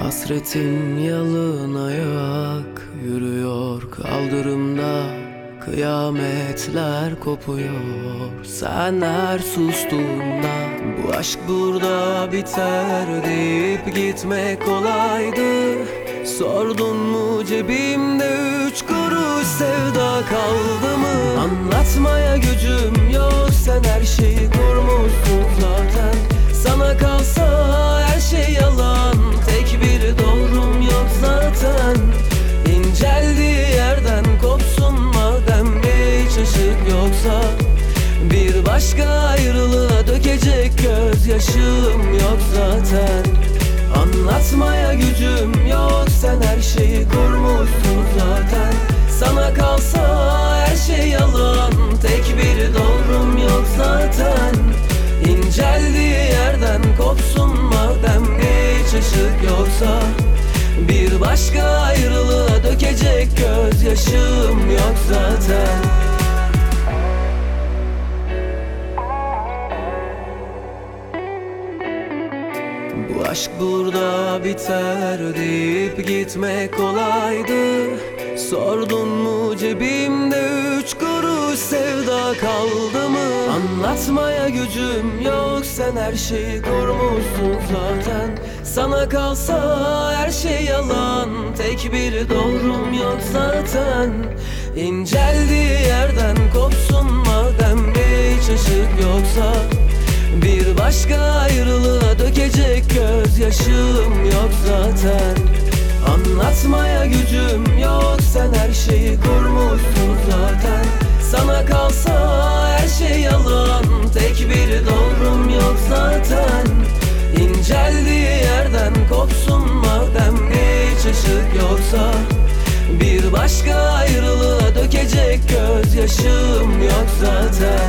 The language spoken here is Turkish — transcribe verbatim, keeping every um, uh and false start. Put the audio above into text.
Hasretin yalın ayak yürüyor kaldırımda, kıyametler kopuyor sen her sustuğunda. Bu aşk burada biter deyip gitmek kolaydı. Sordun mu cebimde üç kuruş sevda kaldı mı? Anlatmaya gücüm yok, sen her şeyi kurmuşsun zaten. Sana kalsa her şey yalan, tek bir doğrum yok zaten. İnceldiği yerden kopsun madem, hiç ışık yoksa. Bir başka ayrılığa dökecek gözyaşım yok zaten. Anlatmaya gücüm yok, sen her şeyi kurmuşsun zaten. Sana kalsa her şey yalan, tek bir doğrum yok zaten. İnceldiği yerden kopsun madem, hiç ışık yoksa. Bir başka ayrılığa dökecek gözyaşım yok zaten. Bu aşk burada biter deyip gitmek kolaydı. Sordun mu cebimde üç kuruş sevda kaldı mı? Anlatmaya gücüm yok, sen her şeyi kurmuşsun zaten. Sana kalsa her şey yalan, tek bir doğrum yok zaten. İnceldiği yerden kopsun madem, hiç ışık yoksa. Bir başka ayrılığa dökecek gözyaşım yok zaten. Anlatmaya gücüm yok, sen her şeyi kurmuşsun zaten. Sana kalsa her şey yalan, tek bir doğrum yok zaten. İnceldiği yerden kopsun madem, hiç ışık yoksa. Bir başka ayrılığa dökecek gözyaşım yok zaten.